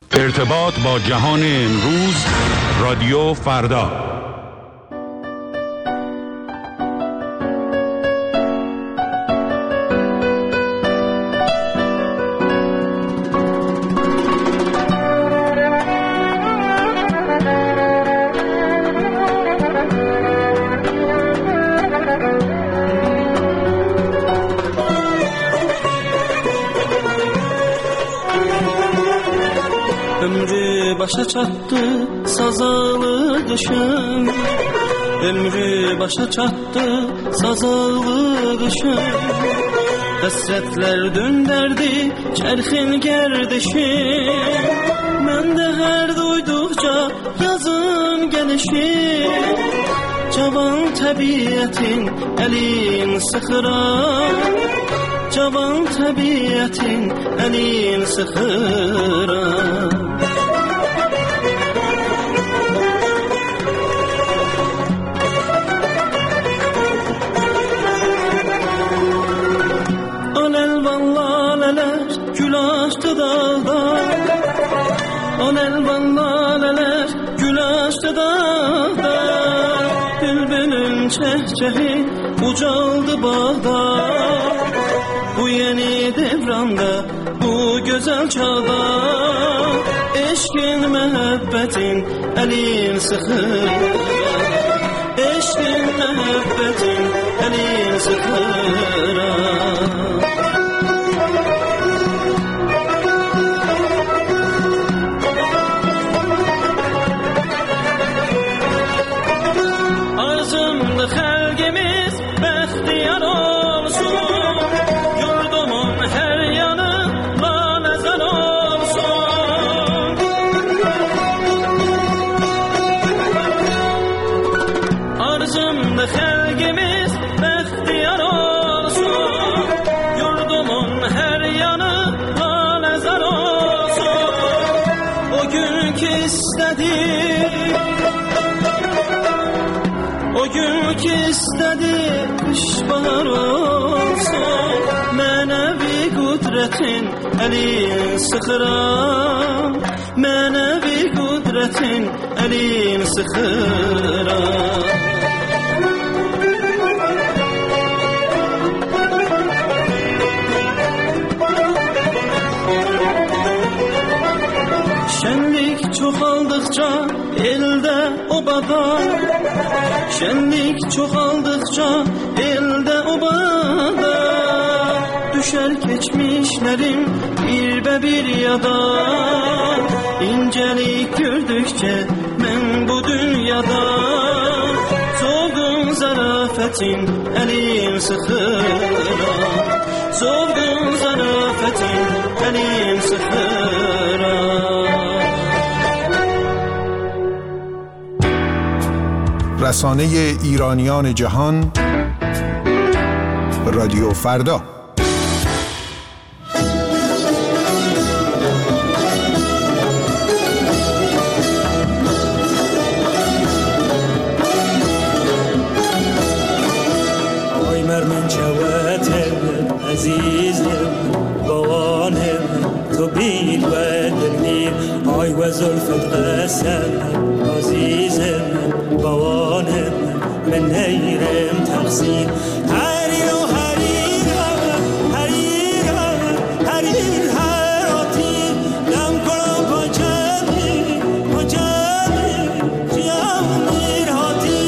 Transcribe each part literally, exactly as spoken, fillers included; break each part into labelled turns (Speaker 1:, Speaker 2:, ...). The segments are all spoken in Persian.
Speaker 1: ارتباط با جهان امروز، رادیو فردا.
Speaker 2: Başa çattı sazalı kışım, ömrü başa çattı sazalı kışım. Hasretler dönderdi çerxin gerdişim, ben de her duydukça yazın gelişim. Cavan tabiatin elin sıxıram, cavan tabiatin elin sıxıram. Açtı dağda, on elvan laleler gül açtı dağda. Bülbülün çehçehi ucaldı bağda, bu yeni devranda, bu güzel çağda. Eşkin mehebbetin elin sıxır, eşkin mehebbetin elin sıxır. O gün ki istedi kış bahar olsun, mənevi kudretin elin sıxıram, mənevi kudretin elin sıxıram. Şenlik çoxaldıkça elde obada, şenlik çoxaldıkça elde obada. Düşer geçmişlerim bir be bir yada, incelik gördükçe ben bu dünyada. Solgun zarafetin elim sıxıram, solgun zarafetin elim sıxıram.
Speaker 3: رسانه ایرانیان جهان، رادیو فردا.
Speaker 4: آی مرمن چواتم عزیزم بوانم تو بیل و دلگیر. آی و زلفت قسم عزیزم بوانم من نیرم تقصیر. هریر و هریر هریر هریر هراتی دم کنم پاچمی پاچمی خیام میر هاتی.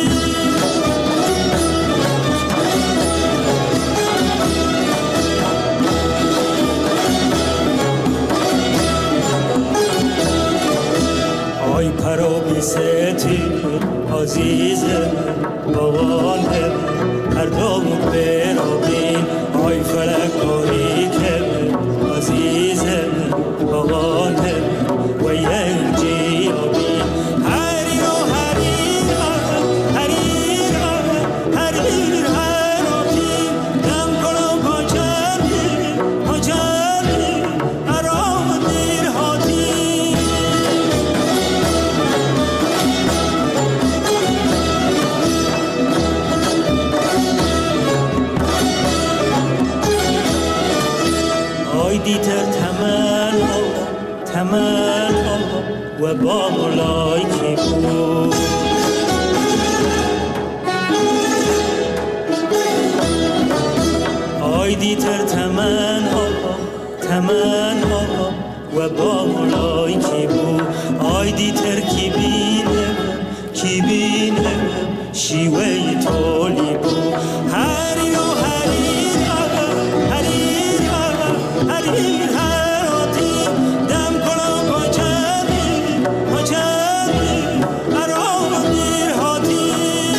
Speaker 4: آی پرو بیستی عزیزم بوانم هر دو برابین. آی فلک باریکم عزیزم بوانم و یک جیابین. هریر و هریر هریر هریر هراتی دم کنم پاچمی پاچمی ارام دیر هاتی. تمن و با مولای کی بود آیدی تر تمن تمن و با مولای کی بود آیدی تر کی بینه کی بینه شیوه تولی بود هری رو هری هری هری هراتی دم کنم پاچمی پاچمی ارام دیر هاتی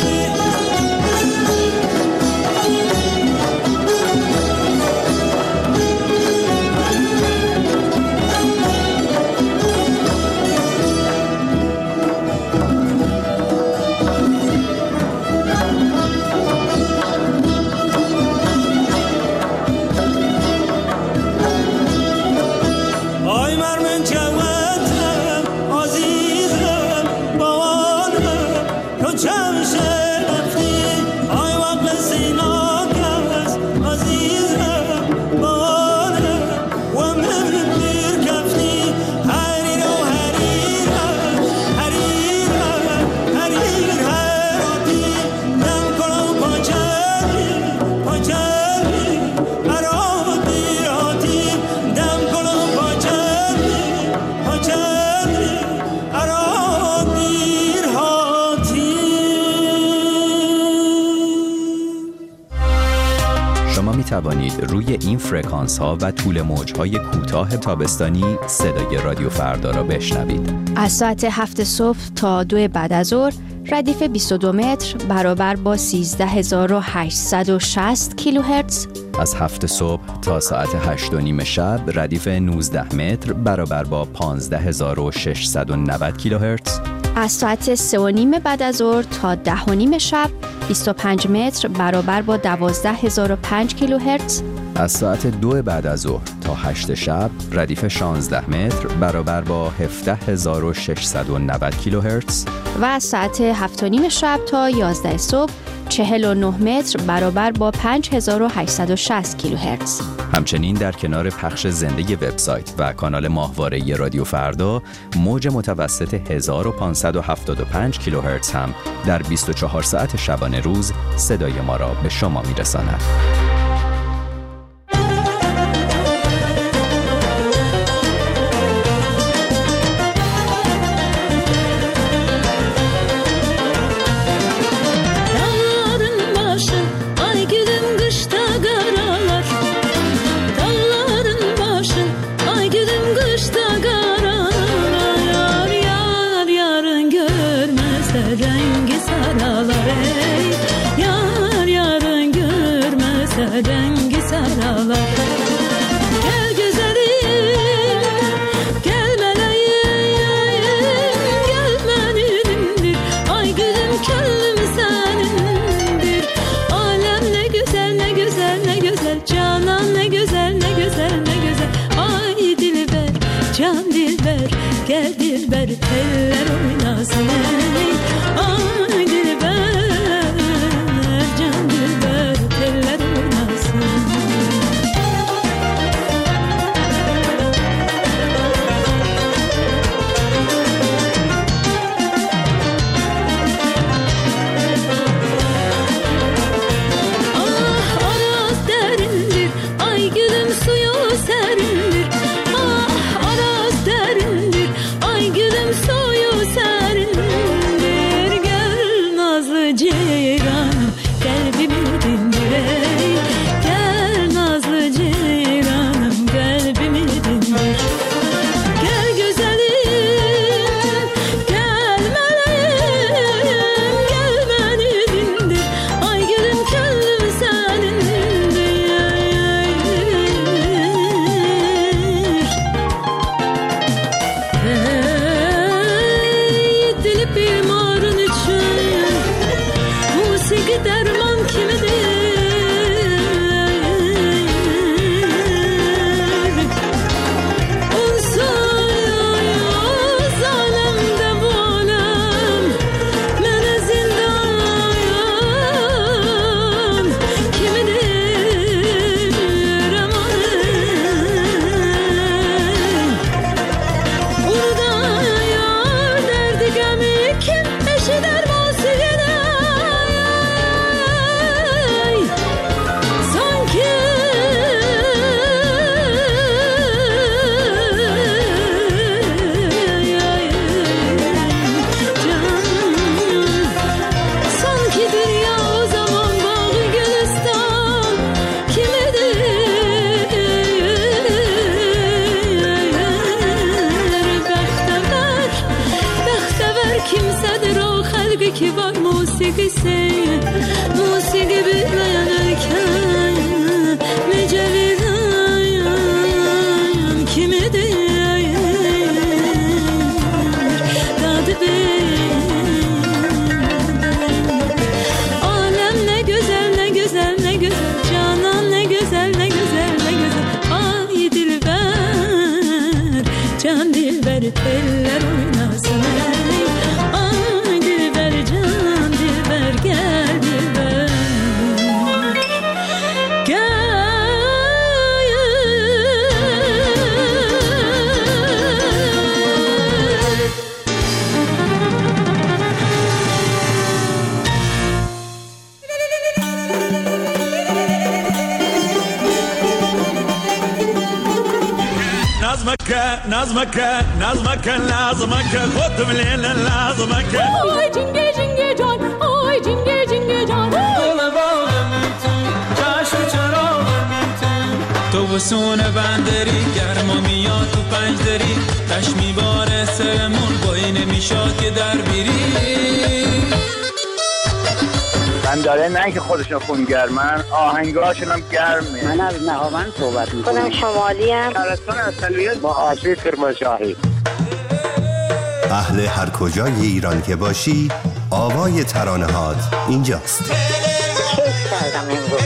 Speaker 5: توانید روی این فرکانس ها و طول موج های کوتاه تابستانی صدای رادیو فردا را بشنوید.
Speaker 6: از ساعت هفت صبح تا دو بعد از ظهر ردیف بیست و دو متر برابر با سیزده هزار و هشتصد و شصت کیلوهرتز.
Speaker 5: از هفت صبح تا ساعت هشت و نیم شب ردیف نوزده متر برابر با پانزده هزار و ششصد و نود کیلوهرتز.
Speaker 6: از ساعت سه و نیم بعد از ظهر تا ده و نیم شب بیست و پنج متر برابر با دوازده هزار و پنج کیلوهرتز.
Speaker 5: از ساعت دو بعد از ظهر تا هشت شب ردیف شانزده متر برابر با هفده هزار و ششصد و نود کیلوهرتز.
Speaker 6: و از ساعت هفت و نیم شب تا یازده صبح چهل و نه متر برابر با پنج هزار و هشتصد و شصت کیلوهرتز.
Speaker 5: همچنین در کنار پخش زنده وبسایت و کانال ماهواره رادیو فردا موج متوسط هزار و پانصد و هفتاد و پنج کیلوهرتز هم در بیست و چهار ساعت شبانه روز صدای ما را به شما میرساند.
Speaker 7: Rengi saralar Gel güzelim Gel meleğim Gel benimdir Ay gülüm kellüm senindir Alem ne güzel ne güzel ne güzel Canan ne güzel ne güzel ne güzel Ay dilber can dilber Gel dilber eller oynasın Ay dilber can dilber eller suyu can dilber eller oynasın ay dilber can dilber gel dilber
Speaker 2: نظمك نظمك نظمك لازمك خذ من لازمك
Speaker 7: Oy cinge cinge can, oy cinge cinge can.
Speaker 2: دل باغم تو چشم چراغم تو تو بسون بندری گرما میاد تو پنج دری تش میباره سرمون بایی نمیشاد که در بیری
Speaker 8: بنداره نه که خودشون خونگرمن آهنگاشون هم گرمه.
Speaker 9: من از نهاوند صحبت میکنم.
Speaker 10: خودم شمالی هم
Speaker 8: شهرستان اصلیت با آشوی کرمانشاهی.
Speaker 11: اهل هر کجای ایران که باشی آوای ترانه‌هات اینجاست.
Speaker 10: کیف کردم امروز.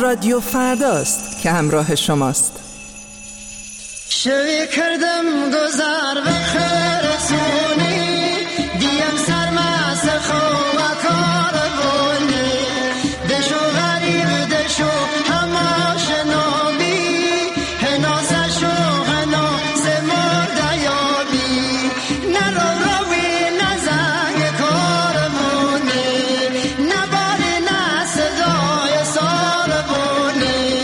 Speaker 12: رادیو فرداست که همراه شماست.
Speaker 13: شوی کردم گذار به خرسونی دیم سرماس خواه کار بونی دشو غریب دشو هماش نابی هناسا شو هناس مرد یابی نرو روی نزنگ کار بونی نباری نصدای سار بونی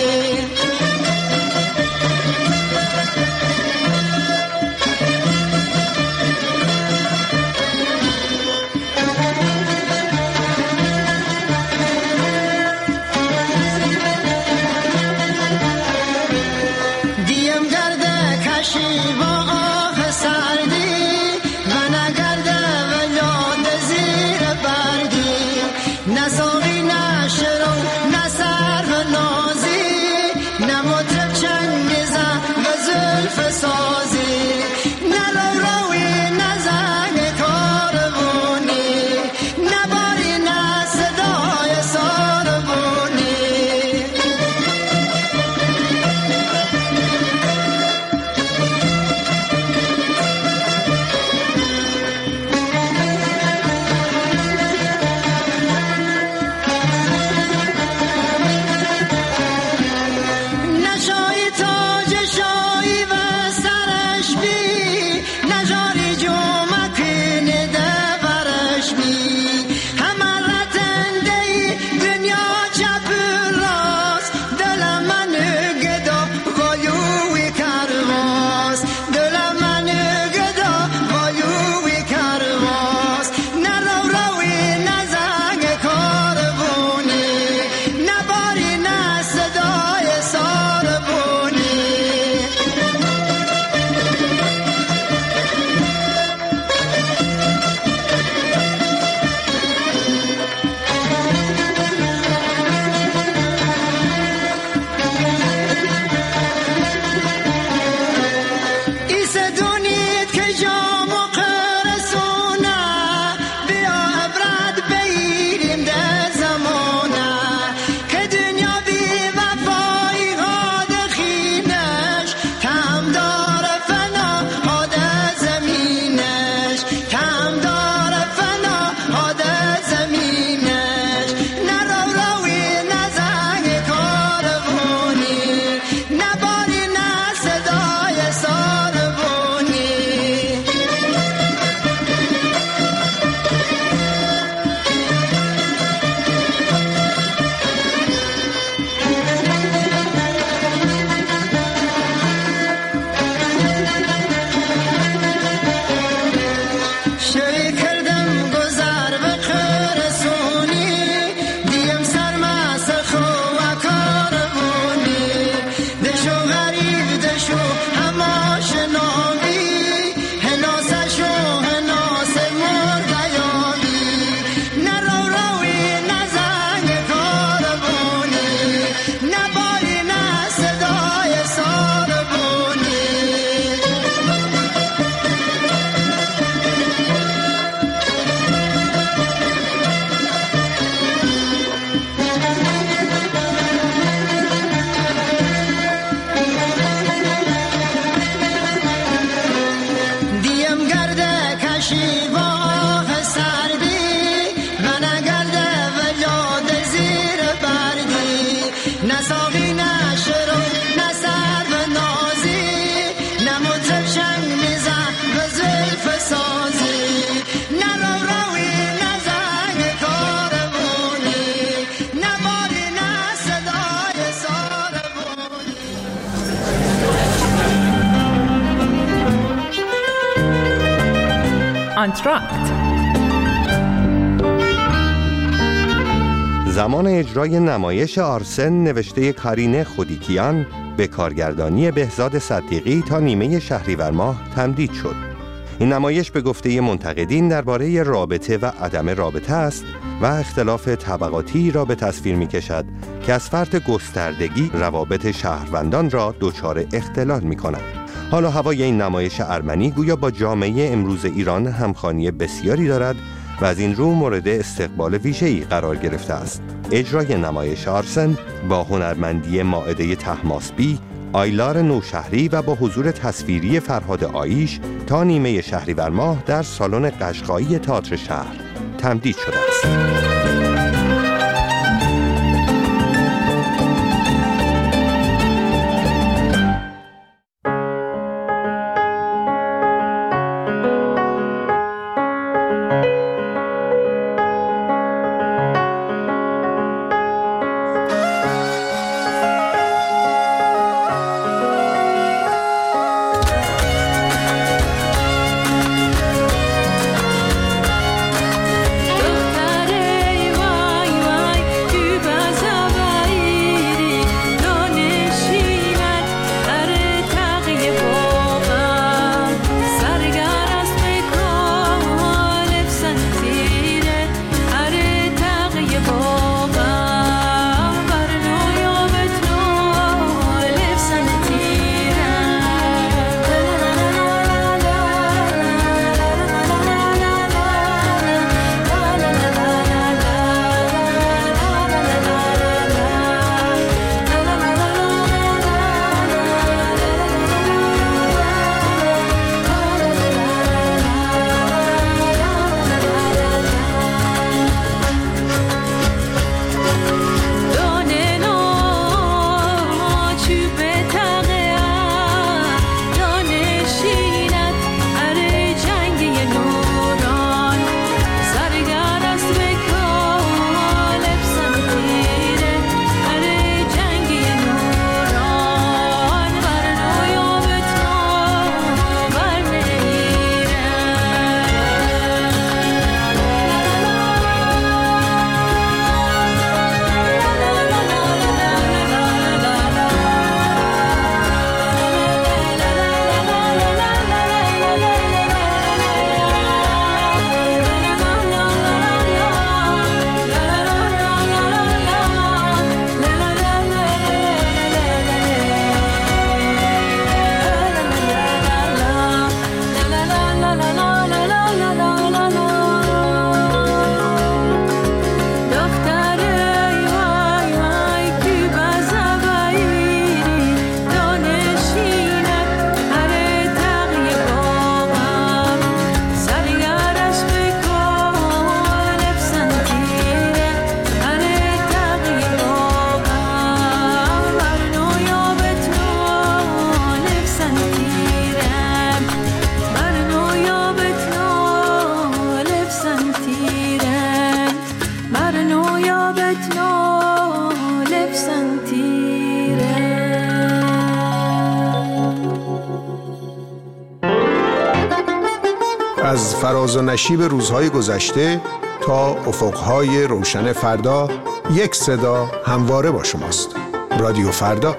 Speaker 12: آنتراکت.
Speaker 11: زمان اجرای نمایش آرسن نوشته کارینه خودیکیان به کارگردانی بهزاد صدیقی تا نیمه شهریور ماه تمدید شد. این نمایش به گفته منتقدین درباره رابطه و عدم رابطه است و اختلاف طبقاتی را به تصویر می کشد که از فرط گستردگی روابط شهروندان را دچار اختلال می کند. حالا هوای این نمایش ارمنی گویا با جامعه امروز ایران همخوانی بسیاری دارد و از این رو مورد استقبال ویژه‌ای قرار گرفته است. اجرای نمایش آرسن با هنرمندی مائده طهماسبی، آیلار نوشهری و با حضور تصویری فرهاد آیش تا نیمه شهریور ماه در سالن قشقایی تئاتر شهر تمدید شده است.
Speaker 3: از فراز و نشیب روزهای گذشته تا افقهای روشن فردا، یک صدا همواره با شماست. رادیو فردا.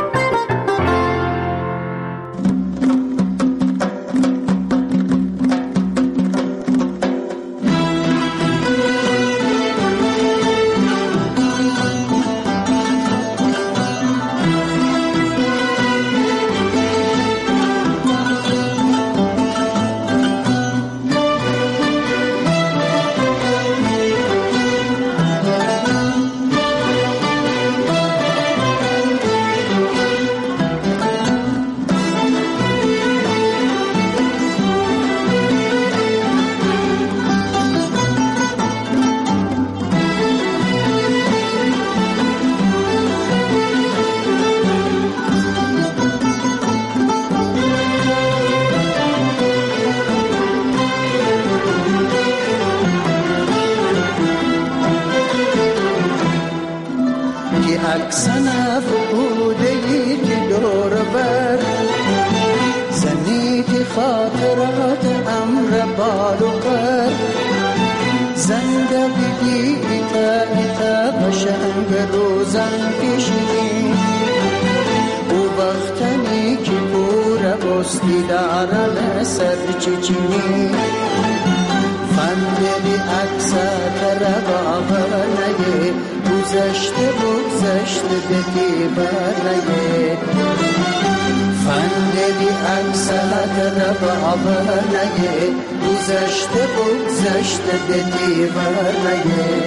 Speaker 13: اکسنف بودهی که دور بر زنی که خاطرات امر بالو قر زندگی ایتا ایتا بشنگ روزن کشی او وقتنی که پور بستی دارن سر چچینی فندلی اکسا تربا نگه گذشته بگذشته به دیوانه فندری اکسلت رب آبانه گذشته بگذشته به دیوانه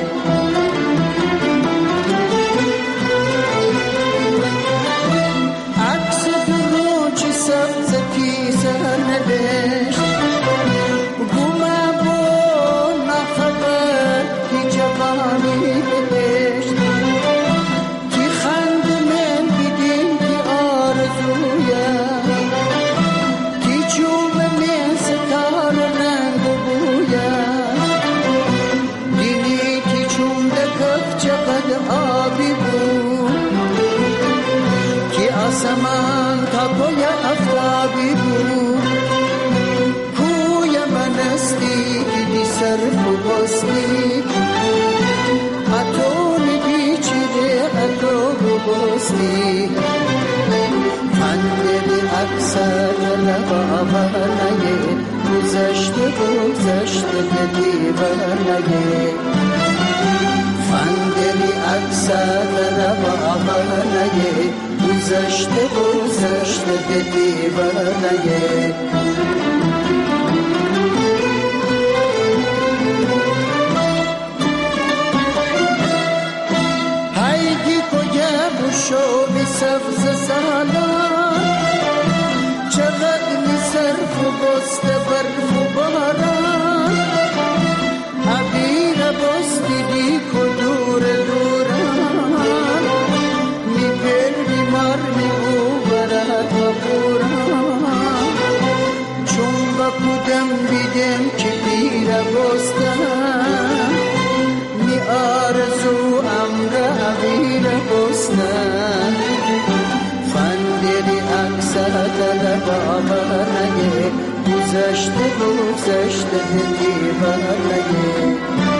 Speaker 13: عکس دروچ سبز تیزر نوشت گومه با نخبر کی جوانی بهشت کی خند من بیدین کی آرزویم کی چوب من ستار رنگ بویم دینی کی چوم دکف چقدر آبی بود کی آسمان تا پای افتابی بود کوی من استی کی دی صرف و بستی اتونی بیچیده اتو بستی فندی اکثر لبا آبانه گذشته گذشته به دیوانه فندی اکثر لبا آبانه گذشته گذشته به دیوانه هایگی کویا بوشو بی سبز سالان چقدر می صرف و بست برف و باران عبیر بستی دی کدور دوران می پر بیمار می او برد و بوران چون با کدم بیدم که پیر بستن می آرزو امر عبیر بستن فندری اکثر در بابانه گذشته گذشته دیوانه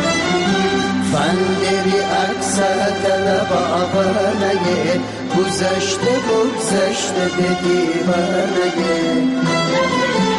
Speaker 13: فندری اکثر در بابانه گذشته گذشته دیوانه